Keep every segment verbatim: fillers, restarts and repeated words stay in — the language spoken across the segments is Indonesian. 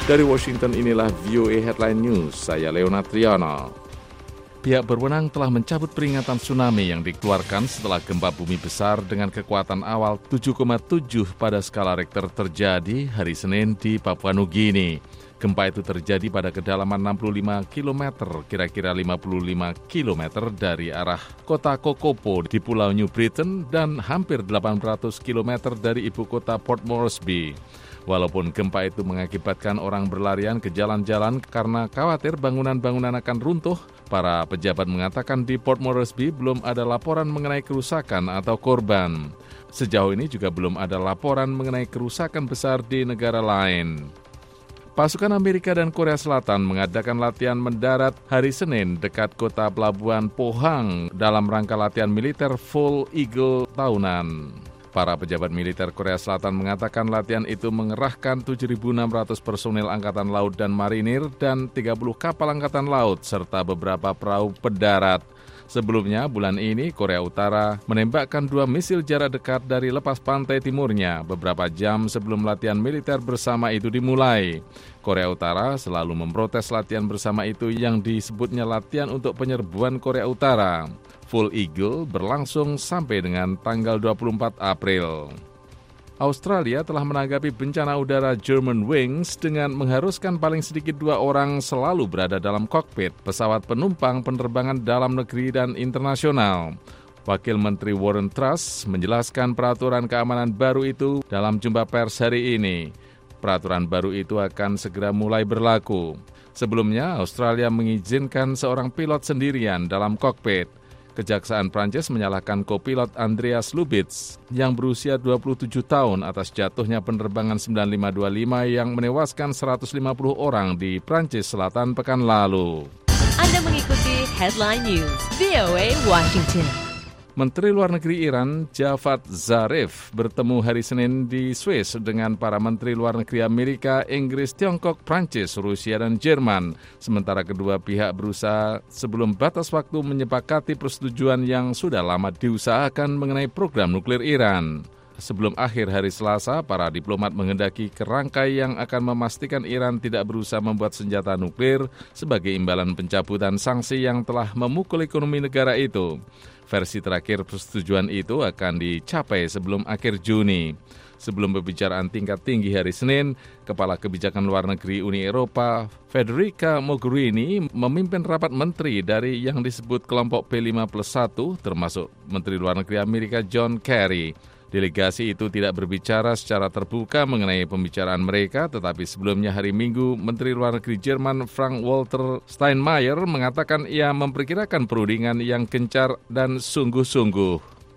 Dari Washington inilah V O A Headline News, saya Leonard Triano. Pihak berwenang telah mencabut peringatan tsunami yang dikeluarkan setelah gempa bumi besar dengan kekuatan awal tujuh koma tujuh pada skala Richter terjadi hari Senin di Papua Nugini. Gempa itu terjadi pada kedalaman enam puluh lima kilometer, kira-kira lima puluh lima kilometer dari arah kota Kokopo di Pulau New Britain dan hampir delapan ratus kilometer dari ibu kota Port Moresby. Walaupun gempa itu mengakibatkan orang berlarian ke jalan-jalan karena khawatir bangunan-bangunan akan runtuh, para pejabat mengatakan di Port Moresby belum ada laporan mengenai kerusakan atau korban. Sejauh ini juga belum ada laporan mengenai kerusakan besar di negara lain. Pasukan Amerika dan Korea Selatan mengadakan latihan mendarat hari Senin dekat kota pelabuhan Pohang dalam rangka latihan militer Full Eagle tahunan. Para pejabat militer Korea Selatan mengatakan latihan itu mengerahkan tujuh ribu enam ratus personil Angkatan Laut dan Marinir dan tiga puluh kapal Angkatan Laut serta beberapa perahu pendarat. Sebelumnya, bulan ini Korea Utara menembakkan dua misil jarak dekat dari lepas pantai timurnya beberapa jam sebelum latihan militer bersama itu dimulai. Korea Utara selalu memprotes latihan bersama itu yang disebutnya latihan untuk penyerbuan Korea Utara. Full Eagle berlangsung sampai dengan tanggal dua puluh empat April. Australia telah menanggapi bencana udara Germanwings dengan mengharuskan paling sedikit dua orang selalu berada dalam kokpit pesawat penumpang penerbangan dalam negeri dan internasional. Wakil Menteri Warren Truss menjelaskan peraturan keamanan baru itu dalam jumpa pers hari ini. Peraturan baru itu akan segera mulai berlaku. Sebelumnya, Australia mengizinkan seorang pilot sendirian dalam kokpit. Kejaksaan Prancis menyalahkan kopilot Andreas Lubitz yang berusia dua puluh tujuh tahun atas jatuhnya penerbangan sembilan lima dua lima yang menewaskan seratus lima puluh orang di Prancis Selatan pekan lalu. Anda mengikuti Headline News V O A Washington. Menteri Luar Negeri Iran, Javad Zarif, bertemu hari Senin di Swiss dengan para Menteri Luar Negeri Amerika, Inggris, Tiongkok, Prancis, Rusia, dan Jerman. Sementara kedua pihak berusaha sebelum batas waktu menyepakati persetujuan yang sudah lama diusahakan mengenai program nuklir Iran. Sebelum akhir hari Selasa, para diplomat menghendaki kerangkai yang akan memastikan Iran tidak berusaha membuat senjata nuklir sebagai imbalan pencabutan sanksi yang telah memukul ekonomi negara itu. Versi terakhir persetujuan itu akan dicapai sebelum akhir Juni. Sebelum pembicaraan tingkat tinggi hari Senin, Kepala Kebijakan Luar Negeri Uni Eropa, Federica Mogherini, memimpin rapat menteri dari yang disebut kelompok P lima plus satu, termasuk Menteri Luar Negeri Amerika John Kerry. Delegasi itu tidak berbicara secara terbuka mengenai pembicaraan mereka, tetapi sebelumnya hari Minggu, Menteri Luar Negeri Jerman Frank-Walter Steinmeier mengatakan ia memperkirakan perundingan yang gencar dan sungguh-sungguh.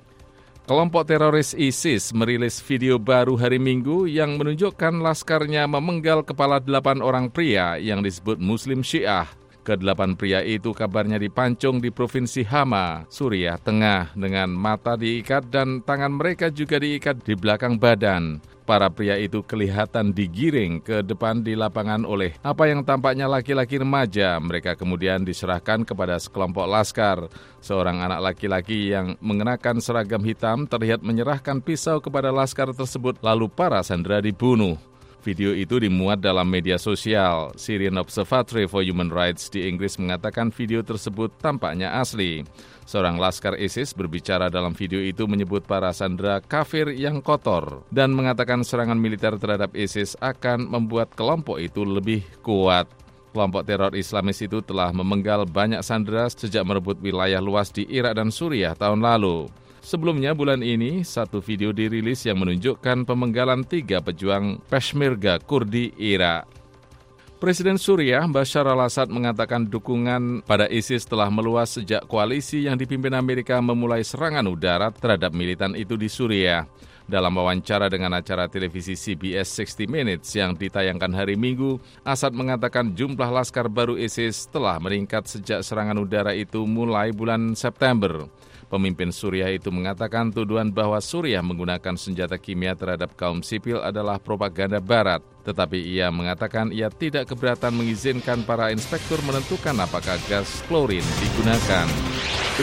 Kelompok teroris ISIS merilis video baru hari Minggu yang menunjukkan laskarnya memenggal kepala delapan orang pria yang disebut Muslim Syiah. Kedelapan pria itu kabarnya dipancung di Provinsi Hama, Suriah Tengah, dengan mata diikat dan tangan mereka juga diikat di belakang badan. Para pria itu kelihatan digiring ke depan di lapangan oleh apa yang tampaknya laki-laki remaja. Mereka kemudian diserahkan kepada sekelompok laskar. Seorang anak laki-laki yang mengenakan seragam hitam terlihat menyerahkan pisau kepada laskar tersebut, lalu para sandera dibunuh. Video itu dimuat dalam media sosial. Syrian Observatory for Human Rights di Inggris mengatakan video tersebut tampaknya asli. Seorang laskar ISIS berbicara dalam video itu menyebut para sandera kafir yang kotor dan mengatakan serangan militer terhadap ISIS akan membuat kelompok itu lebih kuat. Kelompok teror Islamis itu telah memenggal banyak sandera sejak merebut wilayah luas di Irak dan Suriah tahun lalu. Sebelumnya bulan ini, satu video dirilis yang menunjukkan pemenggalan tiga pejuang Peshmerga Kurdi Irak. Presiden Suriah Bashar al-Assad mengatakan dukungan pada ISIS telah meluas sejak koalisi yang dipimpin Amerika memulai serangan udara terhadap militan itu di Suriah. Dalam wawancara dengan acara televisi C B S sixty minutes yang ditayangkan hari Minggu, Assad mengatakan jumlah laskar baru ISIS telah meningkat sejak serangan udara itu mulai bulan September. Pemimpin Suriah itu mengatakan tuduhan bahwa Suriah menggunakan senjata kimia terhadap kaum sipil adalah propaganda barat. Tetapi ia mengatakan ia tidak keberatan mengizinkan para inspektur menentukan apakah gas klorin digunakan.